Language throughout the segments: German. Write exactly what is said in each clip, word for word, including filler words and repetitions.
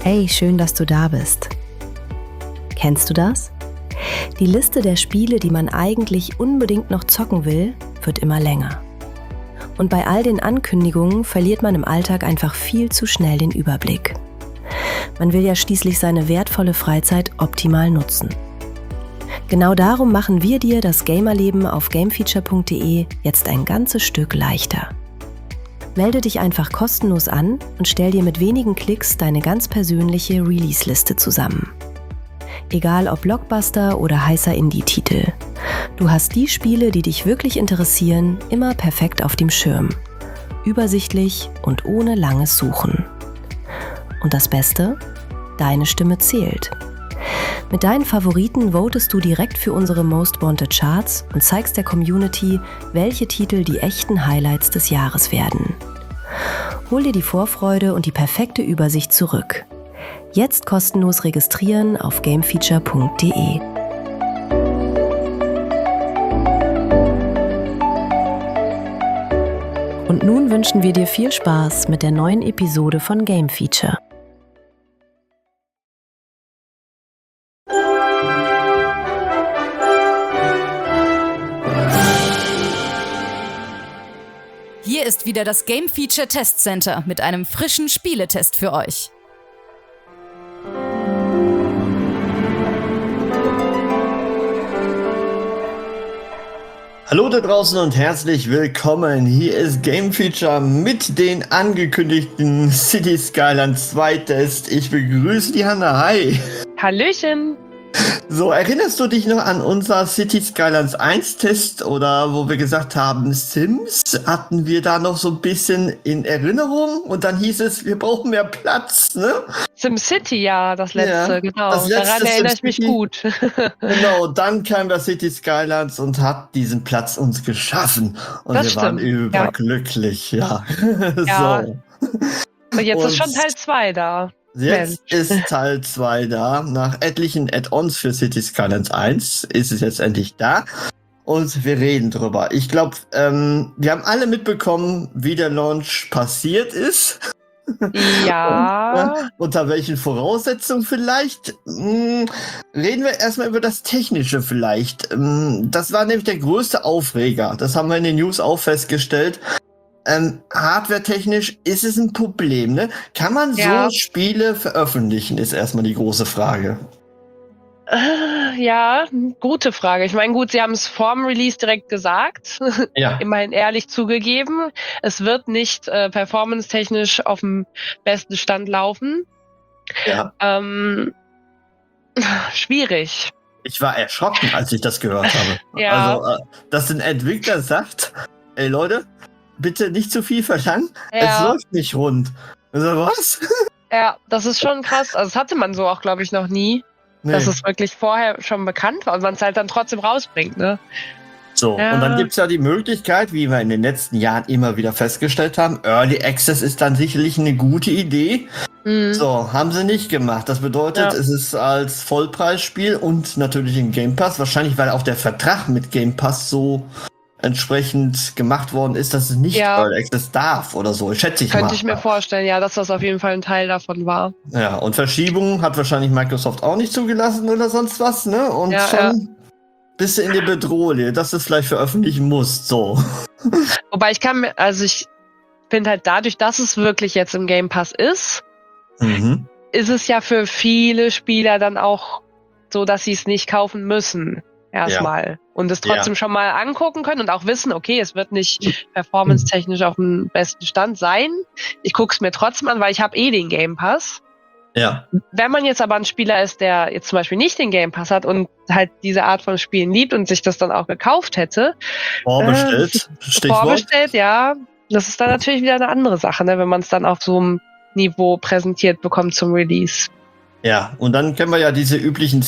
Hey, schön, dass du da bist. Kennst du das? Die Liste der Spiele, die man eigentlich unbedingt noch zocken will, wird immer länger. Und bei all den Ankündigungen verliert man im Alltag einfach viel zu schnell den Überblick. Man will ja schließlich seine wertvolle Freizeit optimal nutzen. Genau darum machen wir dir das Gamerleben auf gamefeature punkt de jetzt ein ganzes Stück leichter. Melde dich einfach kostenlos an und stell dir mit wenigen Klicks deine ganz persönliche Release-Liste zusammen. Egal ob Blockbuster oder heißer Indie-Titel. Du hast die Spiele, die dich wirklich interessieren, immer perfekt auf dem Schirm. Übersichtlich und ohne langes Suchen. Und das Beste? Deine Stimme zählt. Mit deinen Favoriten votest du direkt für unsere Most Wanted Charts und zeigst der Community, welche Titel die echten Highlights des Jahres werden. Hol dir die Vorfreude und die perfekte Übersicht zurück. Jetzt kostenlos registrieren auf gamefeature punkt de. Und nun wünschen wir dir viel Spaß mit der neuen Episode von Game Feature. Hier ist wieder das Game Feature Test Center mit einem frischen Spieletest für euch. Hallo da draußen und herzlich willkommen. Hier ist Game Feature mit den angekündigten City Skylines zwei Test. Ich begrüße die Hanna. Hi. Hallöchen. So, erinnerst du dich noch an unser City Skylines eins Test oder wo wir gesagt haben, Sims? Hatten wir da noch so ein bisschen in Erinnerung und dann hieß es, wir brauchen mehr Platz, ne? SimCity, ja, das letzte, Ja, genau. das letzte Daran erinnere ich mich SimCity. gut. Genau, dann kam das City Skylines und hat diesen Platz uns geschaffen. Und Das wir waren stimmt, ja. überglücklich, ja. Ja. So. Und jetzt Und ist schon Teil zwei da. Jetzt Mensch. ist Teil zwei da. Nach etlichen Add-ons für City Skylines eins ist es jetzt endlich da. Und wir reden drüber. Ich glaube, ähm, wir haben alle mitbekommen, wie der Launch passiert ist. Ja. Und, äh, unter welchen Voraussetzungen vielleicht? Hm, reden wir erstmal über das Technische vielleicht. Ähm, das war nämlich der größte Aufreger. Das haben wir in den News auch festgestellt. Ähm, hardware-technisch ist es ein Problem, ne? Kann man Ja. so Spiele veröffentlichen, ist erstmal die große Frage. Äh, Ja, gute Frage. Ich meine, gut, sie haben es vorm Release direkt gesagt. Ja. Immerhin ehrlich zugegeben. Es wird nicht äh, performance-technisch auf dem besten Stand laufen. Ja. Ähm, schwierig. Ich war erschrocken, als ich das gehört habe. Ja. Also, äh, dass ein Entwickler sagt, ey Leute, bitte nicht zu viel verlangen, es Ja. läuft nicht rund. Also, was? Ja, das ist schon krass. Also das hatte man so auch, glaube ich, noch nie. Nee. Dass es wirklich vorher schon bekannt war und man es halt dann trotzdem rausbringt, ne? So, Ja. und dann gibt's ja die Möglichkeit, wie wir in den letzten Jahren immer wieder festgestellt haben, Early Access ist dann sicherlich eine gute Idee. Mhm. So, haben sie nicht gemacht. Das bedeutet, Ja. es ist als Vollpreisspiel und natürlich im Game Pass, wahrscheinlich weil auch der Vertrag mit Game Pass so entsprechend gemacht worden ist, dass es nicht Ja. Early Access darf oder so, schätze ich Könnte mal. ich mir vorstellen, ja, dass das auf jeden Fall ein Teil davon war. Ja, und Verschiebung hat wahrscheinlich Microsoft auch nicht zugelassen oder sonst was, ne? Und Ja, schon ja. bist du in die Bedrohung, dass du es vielleicht veröffentlichen musst, so. Wobei ich kann mir, also ich finde halt dadurch, dass es wirklich jetzt im Game Pass ist, Mhm. ist es ja für viele Spieler dann auch so, dass sie es nicht kaufen müssen. Erstmal. Und es trotzdem Ja. schon mal angucken können und auch wissen, okay, es wird nicht performance-technisch auf dem besten Stand sein. Ich gucke es mir trotzdem an, weil ich habe eh den Game Pass. Ja. Wenn man jetzt aber ein Spieler ist, der jetzt zum Beispiel nicht den Game Pass hat und halt diese Art von Spielen liebt und sich das dann auch gekauft hätte, Vorbestellt, Stichwort. vorbestellt, ja, das ist dann natürlich wieder eine andere Sache, ne, wenn man es dann auf so einem Niveau präsentiert bekommt zum Release. Ja, und dann kennen wir ja diese üblichen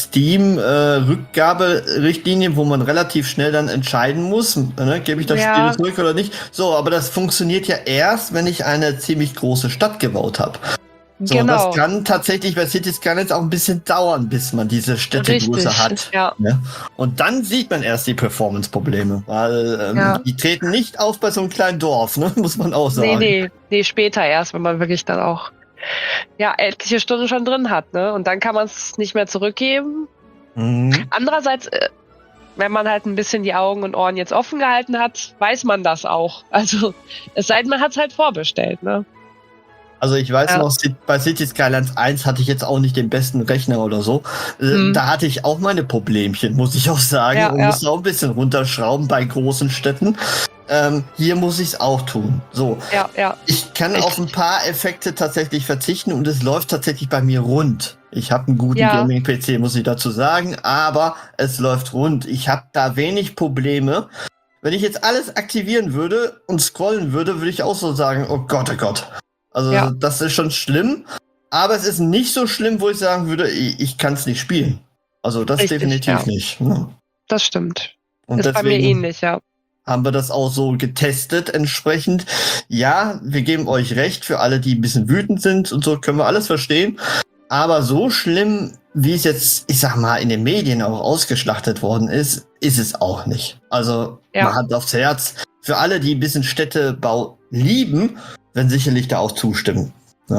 Steam-Rückgaberichtlinien, wo man relativ schnell dann entscheiden muss, ne, gebe ich das Ja. Spiel zurück oder nicht. So, aber das funktioniert ja erst, wenn ich eine ziemlich große Stadt gebaut habe. So, genau. das kann tatsächlich bei City Skylines auch ein bisschen dauern, bis man diese Städtegröße Richtig, hat. ja. Ne? Und dann sieht man erst die Performance-Probleme, weil ähm, Ja. die treten nicht auf bei so einem kleinen Dorf, ne? Muss man auch sagen. Nee, nee, nee, später erst, wenn man wirklich dann auch ja etliche Stunden schon drin hat, ne? Und dann kann man es nicht mehr zurückgeben. Mhm. Andererseits, äh, wenn man halt ein bisschen die Augen und Ohren jetzt offen gehalten hat, weiß man das auch. Also es sei denn, man hat es halt vorbestellt, ne? Also ich weiß Ja. noch, bei City Skylines eins hatte ich jetzt auch nicht den besten Rechner oder so. Hm. Da hatte ich auch meine Problemchen, muss ich auch sagen. Ja, und ja. musste auch ein bisschen runterschrauben bei großen Städten. Ähm, hier muss ich es auch tun. So, Ja, ja. ich kann Ich- auf ein paar Effekte tatsächlich verzichten und es läuft tatsächlich bei mir rund. Ich habe einen guten Ja. Gaming-P C, muss ich dazu sagen, aber es läuft rund. Ich habe da wenig Probleme. Wenn ich jetzt alles aktivieren würde und scrollen würde, würde ich auch so sagen, oh Gott, oh Gott. Also Ja. das ist schon schlimm, aber es ist nicht so schlimm, wo ich sagen würde, ich, ich kann es nicht spielen. Also das Richtig, definitiv ja. nicht. Ne? Das stimmt. Und Ist bei mir ähnlich, ja. haben wir das auch so getestet entsprechend. Ja, wir geben euch recht, für alle, die ein bisschen wütend sind und so, können wir alles verstehen. Aber so schlimm, wie es jetzt, ich sag mal, in den Medien auch ausgeschlachtet worden ist, ist es auch nicht. Also, Ja. mal Hand aufs Herz. Für alle, die ein bisschen Städtebau lieben, werden sicherlich da auch zustimmen.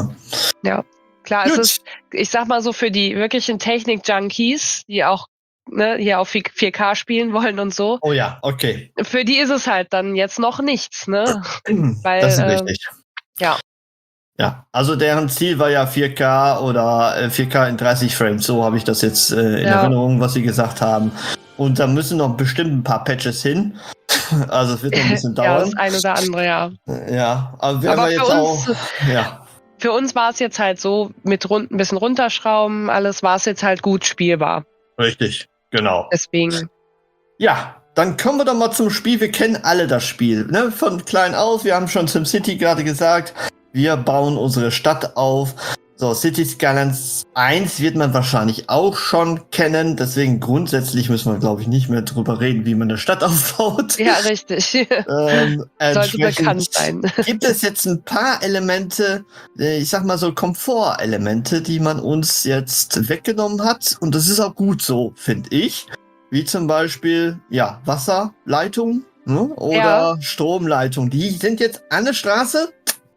Ja. Klar, Gut. es ist, ich sag mal so, für die wirklichen Technik-Junkies, die auch ne, hier auf vier K spielen wollen und so, Oh ja, okay. für die ist es halt dann jetzt noch nichts, ne? Weil, das ist ähm, richtig. ja. Ja, also deren Ziel war ja vier K oder äh, vier K in dreißig Frames. So habe ich das jetzt äh, in Ja. Erinnerung, was sie gesagt haben. Und da müssen noch bestimmt ein paar Patches hin. Also es wird noch ein bisschen ja, dauern. das ein oder andere, ja. Ja, aber wir Aber haben ja für jetzt uns- auch. Ja, Für uns war es jetzt halt so, mit rund, ein bisschen runterschrauben, alles war es jetzt halt gut spielbar. richtig, genau. Deswegen, Ja, dann kommen wir doch mal zum Spiel. Wir kennen alle das Spiel, ne? Von klein auf. Wir haben schon SimCity gerade gesagt. Wir bauen unsere Stadt auf. So, City Skylines eins wird man wahrscheinlich auch schon kennen. Deswegen grundsätzlich müssen wir, glaube ich, nicht mehr drüber reden, wie man eine Stadt aufbaut. ja, richtig. Ähm, Sollte entsprechend bekannt sein. Gibt es jetzt ein paar Elemente, äh, ich sag mal so Komfortelemente, die man uns jetzt weggenommen hat. Und das ist auch gut so, finde ich. Wie zum Beispiel, ja, Wasserleitung, ne? Oder Ja. Stromleitung. Die sind jetzt an der Straße.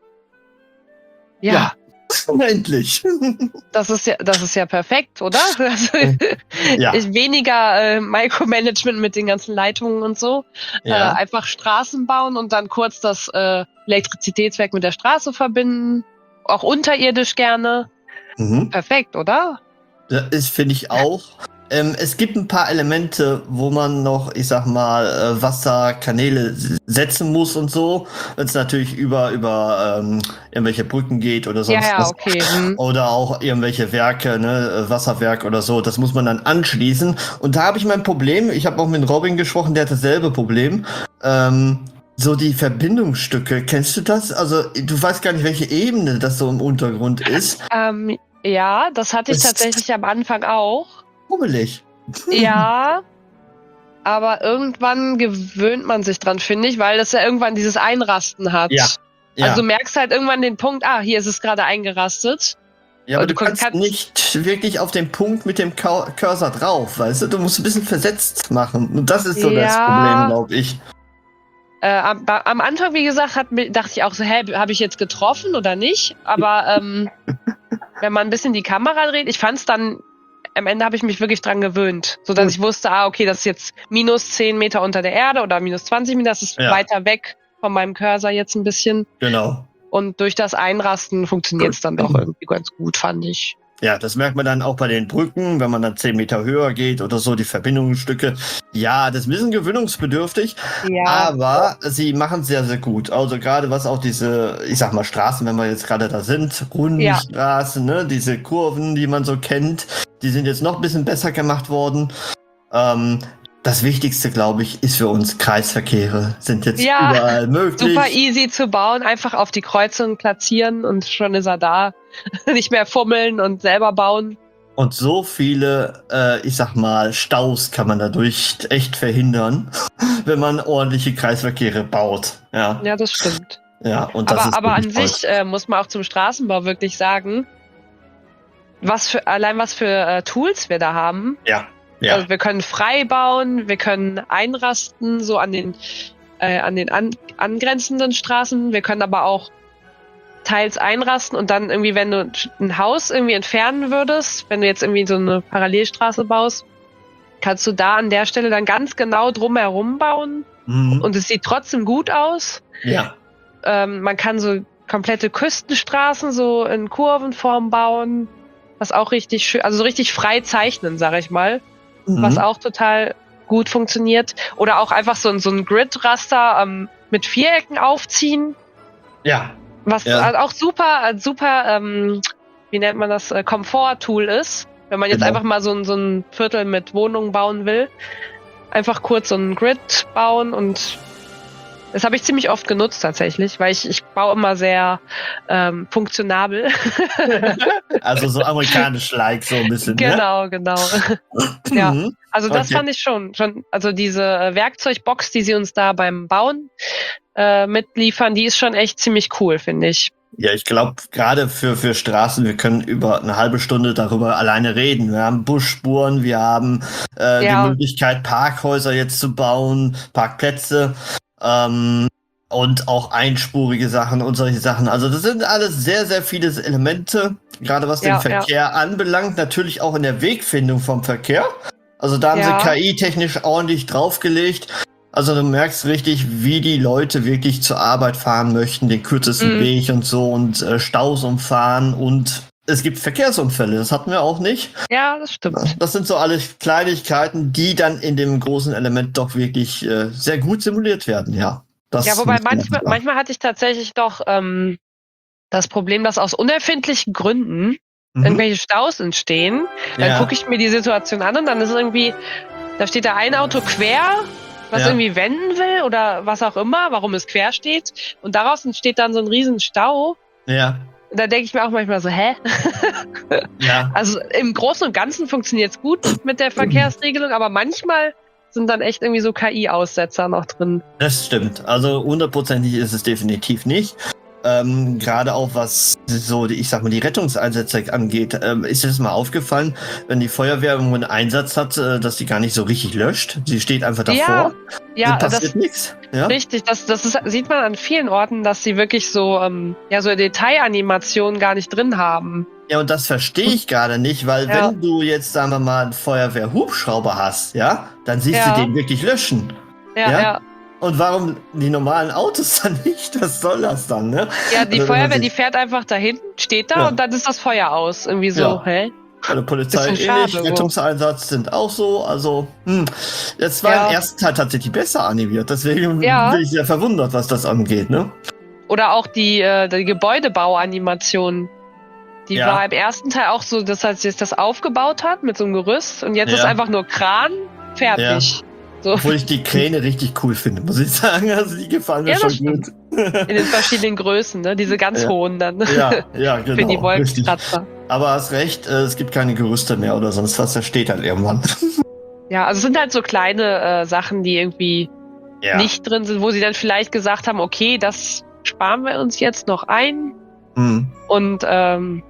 Ja, Ja. Endlich. das ist ja, das ist ja perfekt, oder? Also, Ja. ist weniger äh, Micromanagement mit den ganzen Leitungen und so. Ja. Äh, einfach Straßen bauen und dann kurz das äh, Elektrizitätswerk mit der Straße verbinden. Auch unterirdisch gerne. Mhm. Perfekt, oder? Das ist, finde ich auch. Ähm, es gibt ein paar Elemente, wo man noch, ich sag mal, äh, Wasserkanäle s- setzen muss und so. Wenn es natürlich über, über ähm, irgendwelche Brücken geht oder sonst ja, ja, was. okay. Hm. Oder auch irgendwelche Werke, ne, äh, Wasserwerk oder so. Das muss man dann anschließen. Und da habe ich mein Problem. Ich habe auch mit Robin gesprochen, der hat dasselbe Problem. Ähm, so die Verbindungsstücke, kennst du das? Also du weißt gar nicht, welche Ebene das so im Untergrund ist. Ähm, ja, das hatte ich Das- tatsächlich am Anfang auch. Pummelig. Ja, aber irgendwann gewöhnt man sich dran, finde ich, weil das ja irgendwann dieses Einrasten hat. Ja, Ja. Also du merkst halt irgendwann den Punkt, ah, hier ist es gerade eingerastet. Ja, aber du du kannst kannst- nicht wirklich auf den Punkt mit dem Kau- Cursor drauf, weißt du? Du musst ein bisschen versetzt machen. Und das ist so das Ja. Problem, glaube ich. Äh, am, am Anfang, wie gesagt, hat, mir- dachte ich auch so, hä, habe ich jetzt getroffen oder nicht? Aber ähm, wenn man ein bisschen die Kamera dreht, ich fand es dann, am Ende habe ich mich wirklich dran gewöhnt, sodass Gut. ich wusste, ah, okay, das ist jetzt minus zehn Meter unter der Erde oder minus zwanzig Meter, das ist Ja. weiter weg von meinem Cursor jetzt ein bisschen. Genau. Und durch das Einrasten funktioniert es dann doch irgendwie ganz gut, fand ich. Ja, das merkt man dann auch bei den Brücken, wenn man dann zehn Meter höher geht oder so, die Verbindungsstücke. Ja, das ist ein bisschen gewöhnungsbedürftig, Ja, aber sie machen es sehr, sehr gut. Also gerade was auch diese, ich sag mal, Straßen, wenn wir jetzt gerade da sind, runden Ja. Straßen, ne, diese Kurven, die man so kennt, die sind jetzt noch ein bisschen besser gemacht worden. Ähm, das Wichtigste, glaube ich, ist für uns Kreisverkehre sind jetzt Ja, überall möglich. super easy zu bauen, einfach auf die Kreuzung platzieren und schon ist er da. Nicht mehr fummeln und selber bauen. Und so viele, äh, ich sag mal, Staus kann man dadurch echt verhindern, wenn man ordentliche Kreisverkehre baut. Ja, Ja, das stimmt. ja. Und das Aber, ist aber an wirklich toll. sich äh, muss man auch zum Straßenbau wirklich sagen, was für, allein was für äh, Tools wir da haben. Ja, ja. Also wir können frei bauen, wir können einrasten, so an den, äh, an den an, angrenzenden Straßen. Wir können aber auch teils einrasten und dann irgendwie, wenn du ein Haus irgendwie entfernen würdest, wenn du jetzt irgendwie so eine Parallelstraße baust, kannst du da an der Stelle dann ganz genau drumherum bauen Mhm. und es sieht trotzdem gut aus. Ja. Ähm, man kann so komplette Küstenstraßen so in Kurvenform bauen, was auch richtig schön, also so richtig frei zeichnen, sag ich mal, Mhm. was auch total gut funktioniert. Oder auch einfach so, ein- so ein Grid-Raster ähm, mit Vierecken aufziehen, Ja. was Ja. äh, auch super, äh, super, ähm, wie nennt man das, äh, Komfort-Tool ist, wenn man jetzt Genau. einfach mal so, ein- so ein Viertel mit Wohnungen bauen will. Einfach kurz so ein Grid bauen und das habe ich ziemlich oft genutzt tatsächlich, weil ich, ich baue immer sehr ähm, funktionabel. Also so amerikanisch-like so ein bisschen, Genau, genau. ne? Ja. Mhm. Also das Okay. fand ich schon, schon, also diese äh, Werkzeugbox, die sie uns da beim Bauen äh, mitliefern, die ist schon echt ziemlich cool, finde ich. Ja, ich glaube, gerade für, für Straßen, wir können über eine halbe Stunde darüber alleine reden. Wir haben Busspuren, wir haben äh, Ja. die Möglichkeit, Parkhäuser jetzt zu bauen, Parkplätze ähm, und auch einspurige Sachen und solche Sachen. Also das sind alles sehr, sehr viele Elemente, gerade was Ja, den Verkehr anbelangt, natürlich auch in der Wegfindung vom Verkehr. Also da haben Ja. sie K I-technisch ordentlich draufgelegt. Also du merkst richtig, wie die Leute wirklich zur Arbeit fahren möchten, den kürzesten Mhm. Weg und so und äh, Staus umfahren und es gibt Verkehrsunfälle, das hatten wir auch nicht. Ja, das stimmt. Das sind so alles Kleinigkeiten, die dann in dem großen Element doch wirklich äh, sehr gut simuliert werden, ja. Das Ja, wobei muss man manchmal, sagen. manchmal hatte ich tatsächlich doch ähm, das Problem, dass aus unerfindlichen Gründen Mhm. irgendwelche Staus entstehen. Dann Ja. gucke ich mir die Situation an und dann ist irgendwie, da steht da ein Auto quer, was Ja. irgendwie wenden will oder was auch immer, warum es quer steht. Und daraus entsteht dann so ein riesen Stau. Ja, Und da denke ich mir auch manchmal so, hä? ja. Also im Großen und Ganzen funktioniert es gut mit der Verkehrsregelung, aber manchmal sind dann echt irgendwie so K I-Aussetzer noch drin. Das stimmt. Also hundertprozentig ist es definitiv nicht. Ähm, Gerade auch was so, die, ich sag mal, die Rettungseinsätze angeht, ähm, ist dir das mal aufgefallen, wenn die Feuerwehr irgendwo einen Einsatz hat, äh, dass die gar nicht so richtig löscht. Sie steht einfach davor. Ja, ja, dann passiert das nichts. Ja? richtig. Das, das ist, sieht man an vielen Orten, dass sie wirklich so, ähm, ja, so Detailanimationen gar nicht drin haben. Ja, und das verstehe ich gerade nicht, weil Ja. wenn du jetzt, sagen wir mal, einen Feuerwehrhubschrauber hast, ja, dann siehst Ja. du den wirklich löschen. Ja, Ja? ja. Und warum die normalen Autos dann nicht? Was soll das dann, ne? Ja, die Also, wenn man Feuerwehr, die sich- fährt einfach dahin, steht da Ja. und dann ist das Feuer aus. Irgendwie so, Ja. hä? Bei der Polizei Bisschen ähnlich, schade, wo- Rettungseinsatz sind auch so, also, hm. Das war Ja. im ersten Teil tatsächlich besser animiert, deswegen Ja. bin ich sehr verwundert, was das angeht, ne? Oder auch die, äh, die Gebäudebauanimation. Die Ja. war im ersten Teil auch so, dass als jetzt das aufgebaut hat mit so einem Gerüst und jetzt Ja. ist einfach nur Kran, fertig. So, Obwohl ich die Kräne richtig cool finde, muss ich sagen, also die gefallen mir Ja, das schon gut. in den verschiedenen Größen, ne? Diese ganz Ja. hohen dann. Ja, ja, genau. Für die richtig. Wolkenkratzer. Aber hast recht, äh, es gibt keine Gerüste mehr oder sonst was, das steht halt irgendwann. Ja, also es sind halt so kleine äh, Sachen, die irgendwie Ja. nicht drin sind, wo sie dann vielleicht gesagt haben, okay, das sparen wir uns jetzt noch ein Hm. und ähm,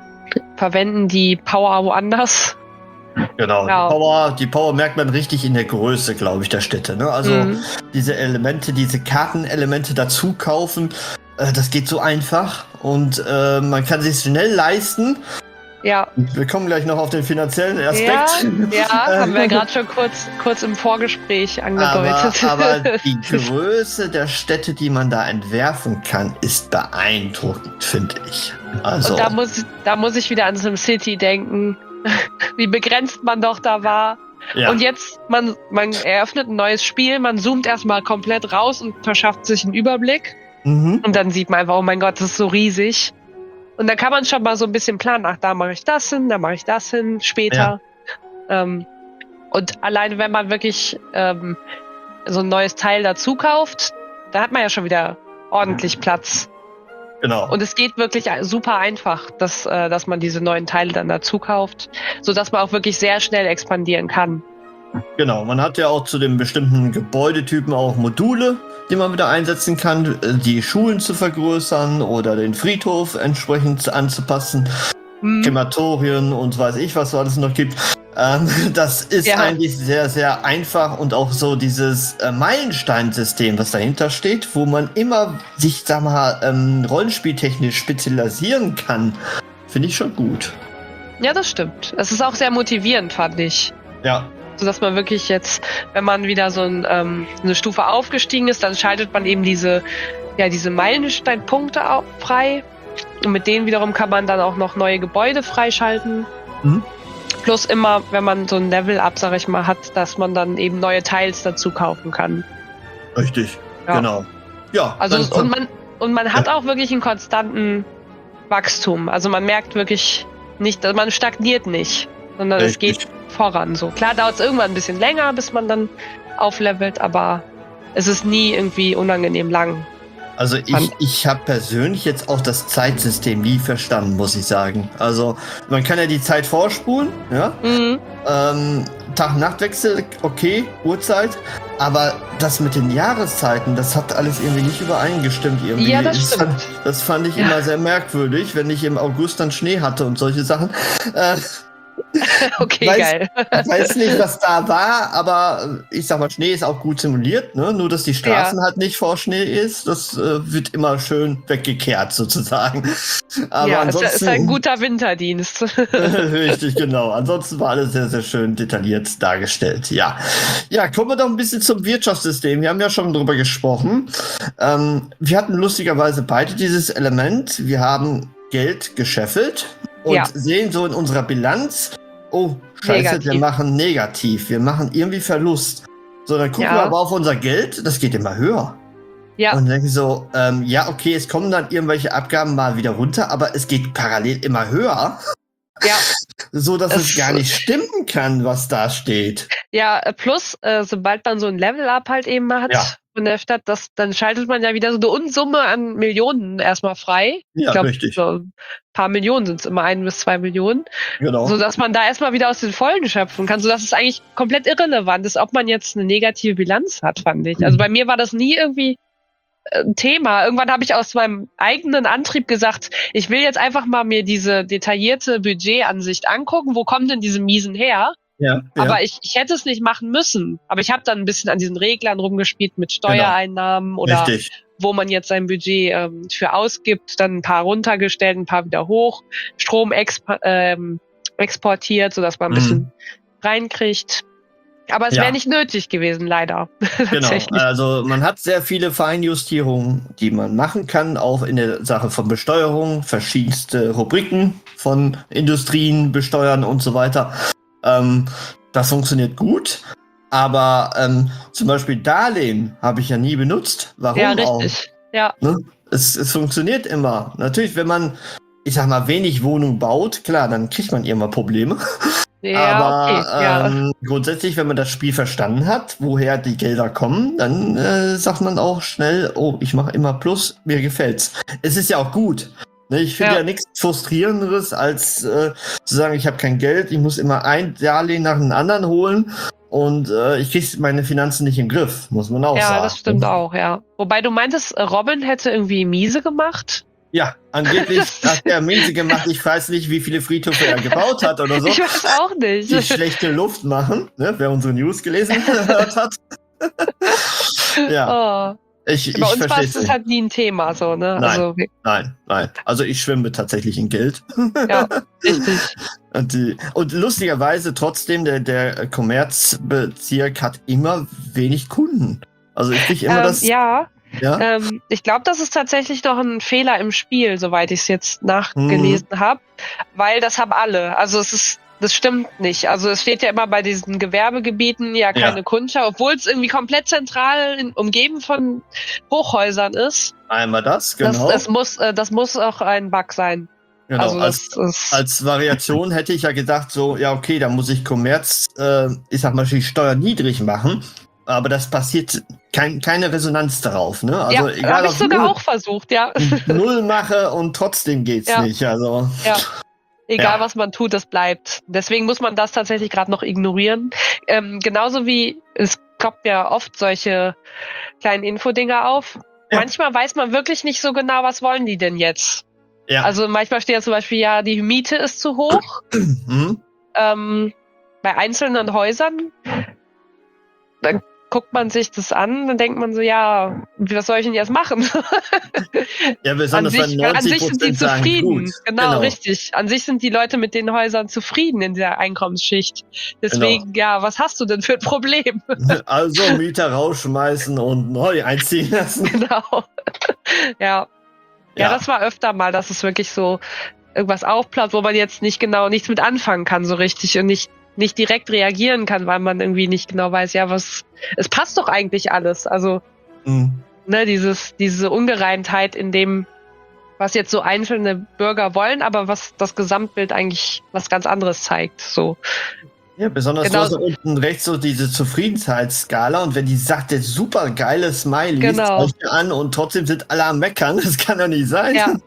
verwenden die Power woanders. Genau. Ja. Die, Power, die Power merkt man richtig in der Größe, glaube ich, der Städte. Ne? Also Mhm. diese Elemente, diese Kartenelemente dazu kaufen, äh, das geht so einfach und äh, man kann sich schnell leisten. Ja, Wir kommen gleich noch auf den finanziellen Aspekt. ja, ja, Äh, haben wir gerade schon kurz, kurz im Vorgespräch aber, angedeutet. aber die Größe der Städte, die man da entwerfen kann, ist beeindruckend, finde ich. Also, Und da muss, da muss ich wieder an SimCity denken, wie begrenzt man doch da war. ja. Und jetzt, man, man eröffnet ein neues Spiel, man zoomt erstmal komplett raus und verschafft sich einen Überblick. Mhm. Und dann sieht man einfach, oh mein Gott, das ist so riesig. Und dann kann man schon mal so ein bisschen planen, ach, da mache ich das hin, da mache ich das hin, später. Ähm, und alleine, wenn man wirklich ähm, so ein neues Teil dazu kauft, da hat man ja schon wieder ordentlich Platz. Genau. Und es geht wirklich super einfach, dass, äh, dass man diese neuen Teile dann dazu kauft, sodass man auch wirklich sehr schnell expandieren kann. Genau, man hat ja auch zu den bestimmten Gebäudetypen auch Module, die man wieder einsetzen kann, äh, die Schulen zu vergrößern oder den Friedhof entsprechend anzupassen, Hm. Krematorien und weiß ich, was es alles noch gibt. Ähm, das ist Ja. eigentlich sehr, sehr einfach und auch so dieses äh, Meilensteinsystem, was dahinter steht, wo man immer sich, sag mal, ähm, rollenspieltechnisch spezialisieren kann, finde ich schon gut. Ja, das stimmt. Es ist auch sehr motivierend, fand ich. Ja. Sodass man wirklich jetzt, wenn man wieder so ein, ähm, eine Stufe aufgestiegen ist, dann schaltet man eben diese, ja, diese Meilensteinpunkte au- frei. Und mit denen wiederum kann man dann auch noch neue Gebäude freischalten. Mhm. Plus immer, wenn man so ein Level-Up, sag ich mal, hat, dass man dann eben neue Teils dazu kaufen kann. Richtig, Ja. genau. Ja, Also dann- und man und man hat Ja. auch wirklich einen konstanten Wachstum. Also man merkt wirklich nicht, also man stagniert nicht, sondern es Richtig. geht voran. So klar dauert es irgendwann ein bisschen länger, bis man dann auflevelt, aber es ist nie irgendwie unangenehm lang. Also ich, Fand- ich habe persönlich jetzt auch das Zeitsystem nie verstanden, muss ich sagen. Also man kann ja die Zeit vorspulen, ja. Mhm. Ähm, Tag-Nacht-Wechsel, okay, Uhrzeit. Aber das mit den Jahreszeiten, das hat alles irgendwie nicht übereingestimmt irgendwie. Ja, das stimmt. fand, das fand ich Ja. immer sehr merkwürdig, wenn ich im August dann Schnee hatte und solche Sachen. Äh, Okay, Weiß- geil. ich weiß nicht, was da war, aber äh, ich sag mal, Schnee ist auch gut simuliert, ne? Nur, dass die Straßen halt nicht vor Schnee ist, das äh, wird immer schön weggekehrt sozusagen. Aber ja, es ansonsten ist ein guter Winterdienst. Richtig, genau. Ansonsten war alles sehr, sehr schön detailliert dargestellt. Ja. Ja, kommen wir doch ein bisschen zum Wirtschaftssystem. Wir haben ja schon drüber gesprochen. Ähm, wir hatten lustigerweise beide dieses Element. Wir haben Geld gescheffelt und Ja. sehen so in unserer Bilanz, oh, scheiße, Negativ. wir machen negativ. Wir machen irgendwie Verlust. So, dann gucken Ja. wir aber auf unser Geld. Das geht immer höher. Ja. Und denke so, ähm, ja, okay, es kommen dann irgendwelche Abgaben mal wieder runter, aber es geht parallel immer höher. Ja. So dass es, Es- gar nicht stimmen kann, was da steht. Ja, äh, plus, äh, sobald man so ein Level-Up halt eben hat Ja. von der Stadt, das, dann schaltet man ja wieder so eine Unsumme an Millionen erstmal frei. Ja, ich glaube, richtig. so ein paar Millionen sind es immer, ein bis zwei Millionen. Genau. So dass man da erstmal wieder aus den Vollen schöpfen kann, sodass es eigentlich komplett irrelevant ist, ob man jetzt eine negative Bilanz hat, fand ich. Also bei mir war das nie irgendwie äh, ein Thema. Irgendwann habe ich aus meinem eigenen Antrieb gesagt, ich will jetzt einfach mal mir diese detaillierte Budgetansicht angucken, wo kommen denn diese Miesen her? ja, Aber ich, ich hätte es nicht machen müssen. Aber ich habe dann ein bisschen an diesen Reglern rumgespielt mit Steuereinnahmen oder richtig. wo man jetzt sein Budget ähm, für ausgibt, dann ein paar runtergestellt, ein paar wieder hoch, Strom exp ähm, exportiert, sodass man ein Mhm. bisschen reinkriegt. Aber es Ja. wäre nicht nötig gewesen, leider. Genau. Tatsächlich. Also man hat sehr viele Feinjustierungen, die man machen kann, auch in der Sache von Besteuerung, verschiedenste Rubriken von Industrien besteuern und so weiter. Ähm, das funktioniert gut. Aber ähm, zum Beispiel Darlehen habe ich ja nie benutzt. Warum Ja, auch? richtig. Ja, Ne? Es, es funktioniert immer. Natürlich, wenn man, ich sag mal, wenig Wohnung baut, klar, dann kriegt man irgendwann Probleme. ja, Aber okay. Ja. ähm, grundsätzlich, wenn man das Spiel verstanden hat, woher die Gelder kommen, dann äh, sagt man auch schnell, oh, ich mache immer Plus, mir gefällt's. Es ist ja auch gut. Ne, ich finde Ja. ja, nichts Frustrierenderes, als äh, zu sagen, ich habe kein Geld, ich muss immer ein Darlehen nach dem anderen holen und äh, ich kriege meine Finanzen nicht im Griff, muss man auch Ja, sagen. das stimmt auch, ja. Wobei du meintest, Robin hätte irgendwie miese gemacht. Ja, angeblich hat er miese gemacht. Ich weiß nicht, wie viele Friedhöfe er gebaut hat oder so. Ich weiß auch nicht. Die schlechte Luft machen, ne? Wer unsere News gelesen gehört hat. ja, Oh. ich, ich Bei uns war verstehe es es nicht. halt nie ein Thema, so, ne? Nein. Also, wir- Nein, nein. Also ich schwimme tatsächlich in Geld. ja, richtig. Und, die, und lustigerweise trotzdem, der, der Kommerzbezirk hat immer wenig Kunden. Also ich kriege immer Ähm, das. ja, Ja? ähm, ich glaube, das ist tatsächlich noch ein Fehler im Spiel, soweit ich es jetzt nachgelesen Mhm. habe, weil das haben alle. Also es ist, das stimmt nicht. Also es steht ja immer bei diesen Gewerbegebieten ja keine Ja. Kundschaft, obwohl es irgendwie komplett zentral in, umgeben von Hochhäusern ist. Einmal das, genau. Das, es muss, äh, das muss auch ein Bug sein. genau. Also als, das ist, als Variation hätte ich ja gedacht, so, ja, okay, dann muss ich Kommerz, äh, ich sag mal, die Steuer niedrig machen. Aber das passiert kein, keine Resonanz darauf, ne? Also ja, egal, habe ich ob sogar null, auch versucht, ja. null mache und trotzdem geht's Ja. nicht. Also Ja. Egal, Ja. was man tut, das bleibt. Deswegen muss man das tatsächlich gerade noch ignorieren. Ähm, genauso wie es kommt ja oft solche kleinen Infodinger auf. Ja. Manchmal weiß man wirklich nicht so genau, was wollen die denn jetzt. ja. Also manchmal steht ja zum Beispiel, ja, die Miete ist zu hoch. Mhm. ähm, bei einzelnen Häusern, dann guckt man sich das an, dann denkt man so, ja, was soll ich denn jetzt machen? Ja, besonders an, sich, wenn an sich sind die neunzig Prozent sagen, zufrieden. gut. Genau, Genau. richtig. An sich sind die Leute mit den Häusern zufrieden in der Einkommensschicht. Deswegen, Genau. ja, was hast du denn für ein Problem? Also Mieter rausschmeißen und neu einziehen lassen. Genau. Ja. ja. Ja, das war öfter mal, dass es wirklich so irgendwas aufploppt, wo man jetzt nicht genau nichts mit anfangen kann so richtig und nicht nicht direkt reagieren kann, weil man irgendwie nicht genau weiß, ja, was, es passt doch eigentlich alles. Also, Mhm. ne, dieses, diese Ungereimtheit in dem, was jetzt so einzelne Bürger wollen, aber was das Gesamtbild eigentlich was ganz anderes zeigt, so. Ja, besonders Genau. du hast da unten rechts so diese Zufriedenheitsskala und wenn die sagt, der super geile Smiley Genau. zeigt dir an und trotzdem sind alle am Meckern, das kann doch nicht sein. Ja.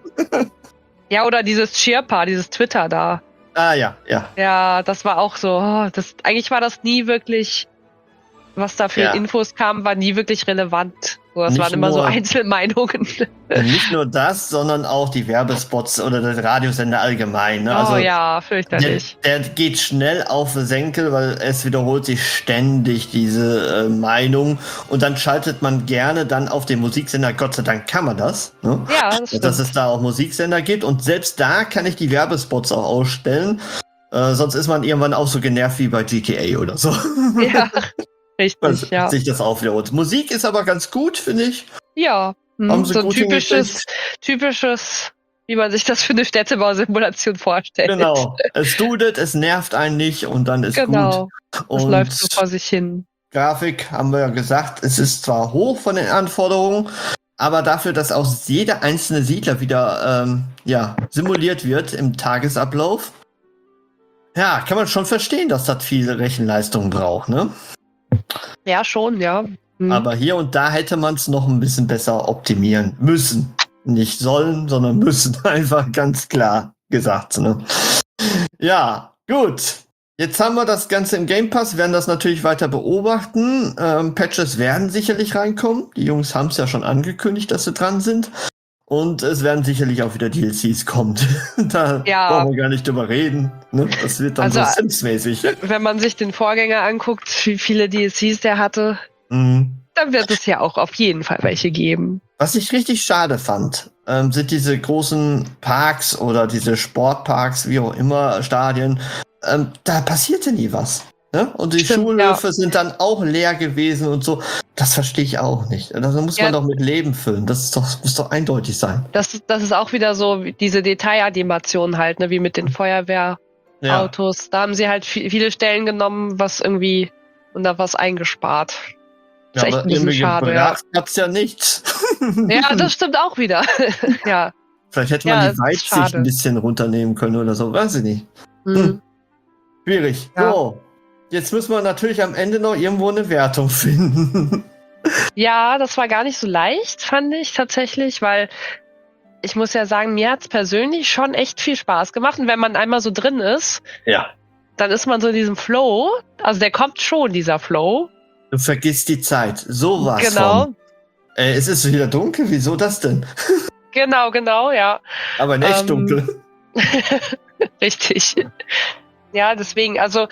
Ja, oder dieses Cheerpa, dieses Twitter da. Ah ja, ja. Ja, das war auch so, oh, das, eigentlich war das nie wirklich, was da für Ja. Infos kam, war nie wirklich relevant. So, das Nicht waren immer so nur- Einzelmeinungen. Und nicht nur das, sondern auch die Werbespots oder der Radiosender allgemein. Ne? Also oh ja, der, fürchterlich. der geht schnell auf den Senkel, weil es wiederholt sich ständig diese äh, Meinung und dann schaltet man gerne dann auf den Musiksender, Gott sei Dank kann man das, ne? Ja, das stimmt. Dass es da auch Musiksender gibt und selbst da kann ich die Werbespots auch ausstellen, äh, sonst ist man irgendwann auch so genervt wie bei G T A oder so. Ja, richtig, Also, ja. sich das auch wiederholt. Musik ist aber ganz gut, finde ich. Ja, hm, Haben sie so ein gut typisches, typisches, wie man sich das für eine Städtebausimulation vorstellt. Genau. Es dudet, es nervt einen nicht und dann ist Genau, gut. das Und läuft so vor sich hin. Grafik haben wir ja gesagt, es ist zwar hoch von den Anforderungen, aber dafür, dass auch jeder einzelne Siedler wieder ähm, ja, simuliert wird im Tagesablauf, ja, kann man schon verstehen, dass das viel Rechenleistung braucht, ne? Ja, schon, ja. Hm. Aber hier und da hätte man es noch ein bisschen besser optimieren müssen. Nicht sollen, sondern müssen. Einfach ganz klar gesagt. Ne? Ja, gut. Jetzt haben wir das Ganze im Game Pass, werden das natürlich weiter beobachten. Ähm, Patches werden sicherlich reinkommen. Die Jungs haben es ja schon angekündigt, dass sie dran sind. Und es werden sicherlich auch wieder D L Cs kommen. Da Ja. brauchen wir gar nicht drüber reden. Ne? Das wird dann Also, so Sims-mäßig. Wenn man sich den Vorgänger anguckt, wie viele D L Cs der hatte, Mhm. dann wird es ja auch auf jeden Fall welche geben. Was ich richtig schade fand, ähm, sind diese großen Parks oder diese Sportparks, wie auch immer, Stadien. Ähm, da passierte nie was. Ne? Und die Stimmt, Schulhöfe ja. sind dann auch leer gewesen und so. Das verstehe ich auch nicht. Also muss Ja. man doch mit Leben füllen. Das ist doch, muss doch eindeutig sein. Das, das ist auch wieder so wie diese Detailanimation halt, ne, wie mit den Feuerwehrautos. Da haben sie halt vi- viele Stellen genommen, was irgendwie und da was eingespart. Das ist echt ein bisschen irgendwie schade, ja. gebracht hat's ja nichts. Ja, das stimmt auch wieder. Ja. Vielleicht hätte man Ja, die das ist Weitsicht schade. ein bisschen runternehmen können oder so. Weiß ich nicht. Hm. Schwierig. Ja. So. Jetzt müssen wir natürlich am Ende noch irgendwo eine Wertung finden. Ja, das war gar nicht so leicht, fand ich tatsächlich, weil ich muss ja sagen, mir hat's persönlich schon echt viel Spaß gemacht. Und wenn man einmal so drin ist, Ja. dann ist man so in diesem Flow. Also der kommt schon, dieser Flow. Du vergisst die Zeit. So was Genau, von. Äh, es ist wieder dunkel. Wieso das denn? genau, genau, ja. Aber in echt Ähm, dunkel. Richtig. Ja, deswegen, also,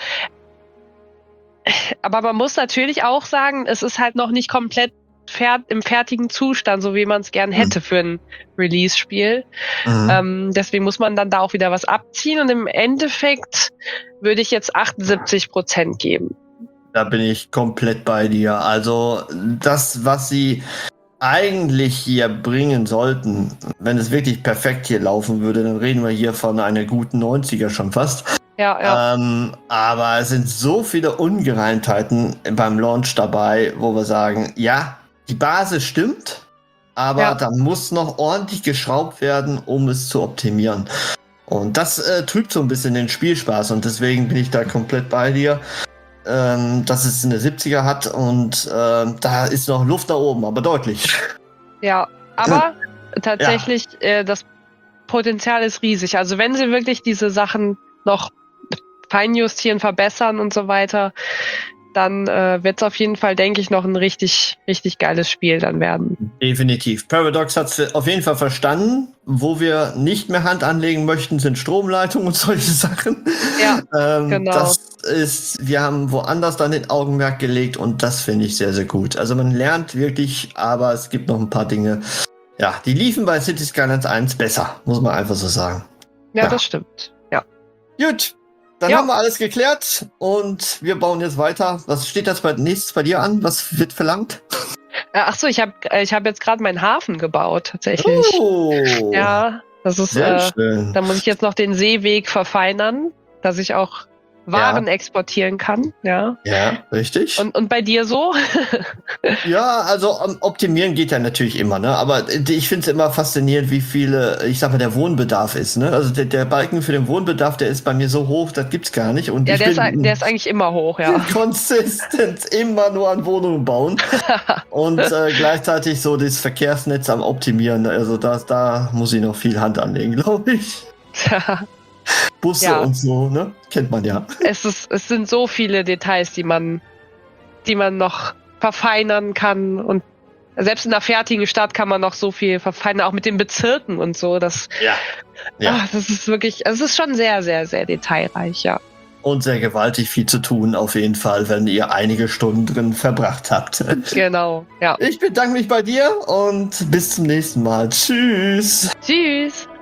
aber man muss natürlich auch sagen, es ist halt noch nicht komplett fer im fertigen Zustand, so wie man es gern hätte für ein Release-Spiel. Mhm. Ähm, deswegen muss man dann da auch wieder was abziehen und im Endeffekt würde ich jetzt achtundsiebzig Prozent geben. Da bin ich komplett bei dir. Also das, was sie eigentlich hier bringen sollten, wenn es wirklich perfekt hier laufen würde, dann reden wir hier von einer guten neunziger schon fast. Ja, ja. Ähm, aber es sind so viele Ungereimtheiten beim Launch dabei, wo wir sagen, ja, die Basis stimmt, aber Ja. da muss noch ordentlich geschraubt werden, um es zu optimieren. Und das äh, trübt so ein bisschen den Spielspaß und deswegen bin ich da komplett bei dir, ähm, dass es eine siebziger hat und ähm, da ist noch Luft da oben, aber deutlich. Ja, aber tatsächlich, äh, das Potenzial ist riesig. Also wenn sie wirklich diese Sachen noch feinjustieren, verbessern und so weiter, dann äh, wird es auf jeden Fall, denke ich, noch ein richtig, richtig geiles Spiel dann werden. Definitiv. Paradox hat es auf jeden Fall verstanden. Wo wir nicht mehr Hand anlegen möchten, sind Stromleitungen und solche Sachen. Ja, ähm, genau. Das ist, wir haben woanders dann den Augenmerk gelegt und das finde ich sehr, sehr gut. Also man lernt wirklich, aber es gibt noch ein paar Dinge, ja, die liefen bei Cities Skylines eins besser, muss man einfach so sagen. Ja, Ja. das stimmt. Ja. Gut, dann Ja. haben wir alles geklärt und wir bauen jetzt weiter. Was steht das bei, nächstes bei dir an? Was wird verlangt? Äh, ach so, ich habe ich hab jetzt gerade meinen Hafen gebaut, tatsächlich. Oh, Ja, das ist, sehr äh, schön. da muss ich jetzt noch den Seeweg verfeinern, dass ich auch Waren exportieren kann. Ja. Ja, richtig. Und, und bei dir so? Ja, also um, optimieren geht ja natürlich immer, ne? Aber d- ich finde es immer faszinierend, wie viele, ich sag mal, der Wohnbedarf ist, ne? Also der, der Balken für den Wohnbedarf, der ist bei mir so hoch, das gibt's gar nicht. Und Ja, ich der ist, bin ei- der ist eigentlich immer hoch, ja. konsistent immer nur an Wohnungen bauen und äh, gleichzeitig so das Verkehrsnetz am optimieren. Also da, da muss ich noch viel Hand anlegen, glaube ich. Busse Ja. und so, ne? Kennt man ja. es, ist, es sind so viele Details, die man, die man noch verfeinern kann. Und selbst in der fertigen Stadt kann man noch so viel verfeinern, auch mit den Bezirken und so. Das, Ja. Ja. ah, das ist wirklich, es ist schon sehr, sehr, sehr detailreich, ja. Und sehr gewaltig viel zu tun, auf jeden Fall, wenn ihr einige Stunden drin verbracht habt. Genau, ja. Ich bedanke mich bei dir und bis zum nächsten Mal. Tschüss. Tschüss.